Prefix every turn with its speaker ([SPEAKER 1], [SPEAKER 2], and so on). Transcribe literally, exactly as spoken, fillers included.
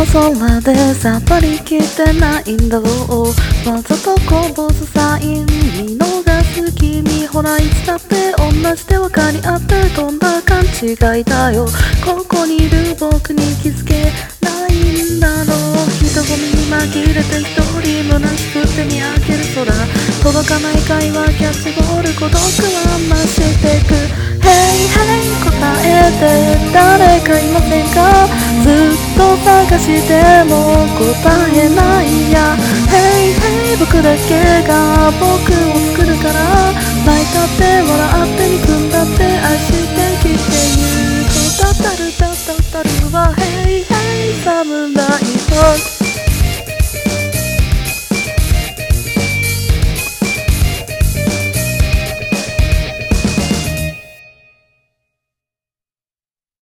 [SPEAKER 1] の空でさっぱり来てないんだろう。わざとこぼすサイン見逃す君、ほらいつだって同じで分かり合ってどんな勘違いだよ。ここにいる僕に気づけないんだろう。人混みに紛れて一人虚しくて見上げる空、届かない会話キャッチボール孤独は増してく。Hey hey 答えて誰かいませんか、ずっと探しても答えないや。 Hey hey 僕だけが僕を作るから、泣いたって笑って憎んだって愛してきて言うとだったるだったったるは Hey hey 侍と